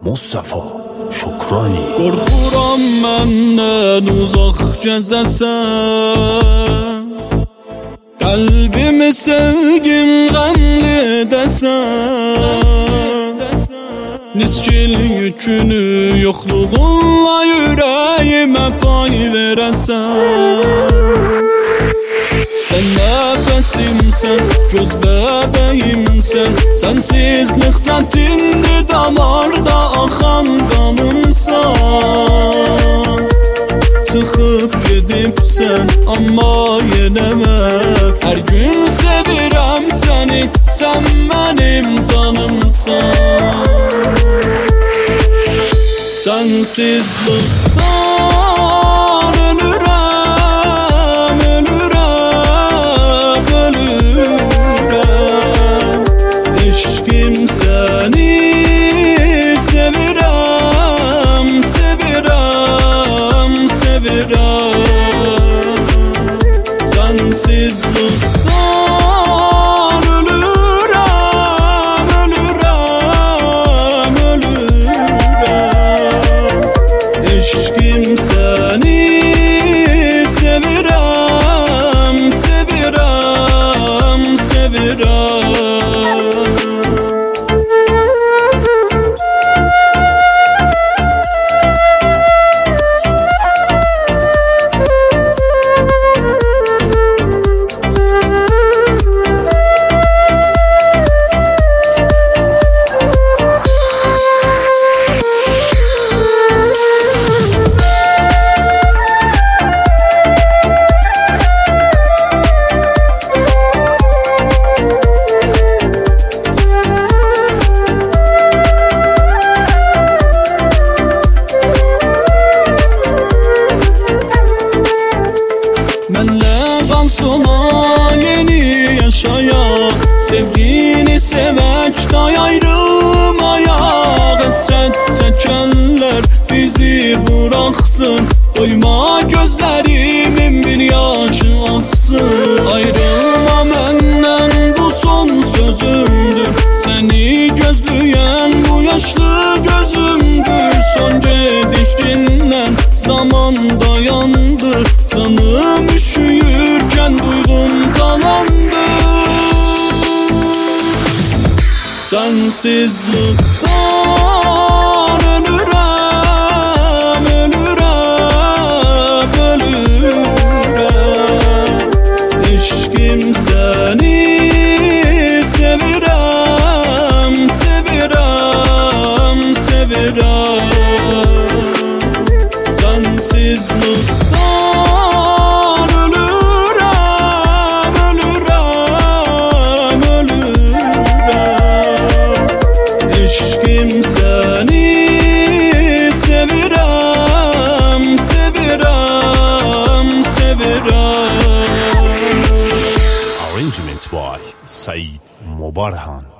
Mustafa Şukrani. Qorxuram məndən uzaq gəzəsən, qəlbimi sevgim qəmli desən. Niskil yükünü yoxluğunla yüreğime pay verəsən. Sen nefesimsen, göz bebeğimsen, sensizlikten tindi damarda axan qanımsan. Çıxıb gedibsən, amma yenə mən hər gün sevirəm səni, sən mənim canımsan. Sensizlikten ölürəm, ölürəm, ölürəm. Eşkim səni sevirəm, sevirəm, sevirəm. Sensizlikten ölürəm, ölürəm, ölürəm. Eşkim səni sevirəm, sevirəm, sevirəm. Sona yeni yaşayak, sevgini sevekten ayrılmayak. Hasret çekenler bizi bıraksın, koyma gözlerimin bir yaşı aksın. Ayrılma benden, bu son sözümdür, seni gözlüyen bu yaşlı gözümdür. Son gedişinden zaman dayandı, tanım üşüyürken duygum talandı. Sensizlikten ölürəm, ölürəm, ölürəm. Eşkim səni sevirəm, sevirəm, sevirəm. Sensizlikten ölürəm, ölürəm, ölürəm. Eşkim səni sevirəm, sevirəm, sevirəm. Arrangement by Said Mubarhan.